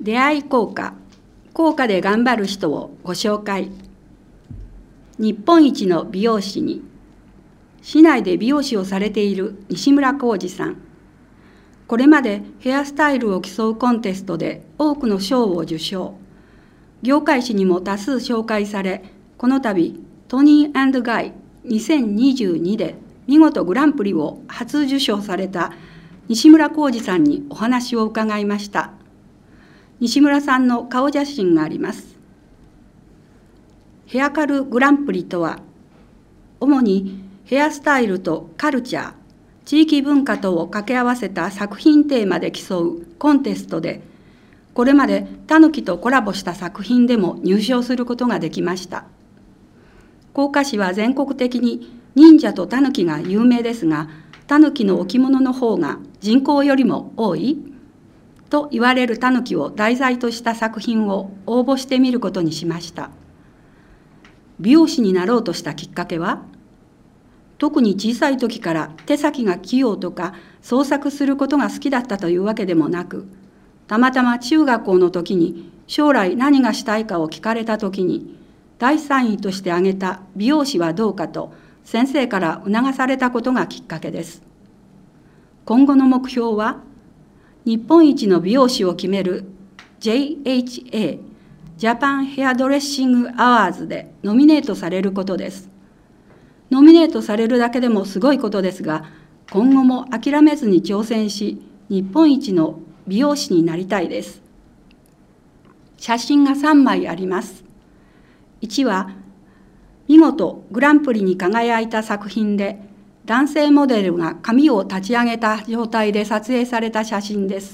出会い効果、効果で頑張る人をご紹介。日本一の美容師に、市内で美容師をされている西村浩二さん。これまでヘアスタイルを競うコンテストで多くの賞を受賞。業界誌にも多数紹介され、この度トニー&ガイ2022で見事グランプリを初受賞された西村浩二さんにお話を伺いました。西村さんの顔写真があります。ヘアカルグランプリとは、主にヘアスタイルとカルチャー、地域文化とを掛け合わせた作品テーマで競うコンテストで、これまでタヌキとコラボした作品でも入賞することができました。甲賀市は全国的に忍者とタヌキが有名ですが、タヌキの置物の方が人口よりも多いと言われるタヌキを題材とした作品を応募してみることにしました。美容師になろうとしたきっかけは、特に小さい時から手先が器用とか創作することが好きだったというわけでもなく、たまたま中学校の時に将来何がしたいかを聞かれた時に、第3位として挙げた美容師はどうかと先生から促されたことがきっかけです。今後の目標は、日本一の美容師を決める JHA ジャパンヘアドレッシングアワーズでノミネートされることです。ノミネートされるだけでもすごいことですが、今後も諦めずに挑戦し、日本一の美容師になりたいです。写真が3枚あります。1は、見事グランプリに輝いた作品で、男性モデルが髪を立ち上げた状態で撮影された写真です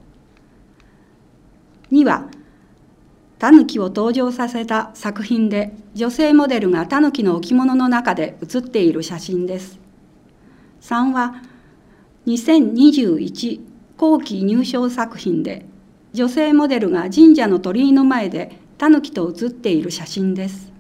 。2は、タヌキを登場させた作品で、女性モデルがタヌキの置物の中で写っている写真です。3は、2021後期入賞作品で、女性モデルが神社の鳥居の前でタヌキと写っている写真です。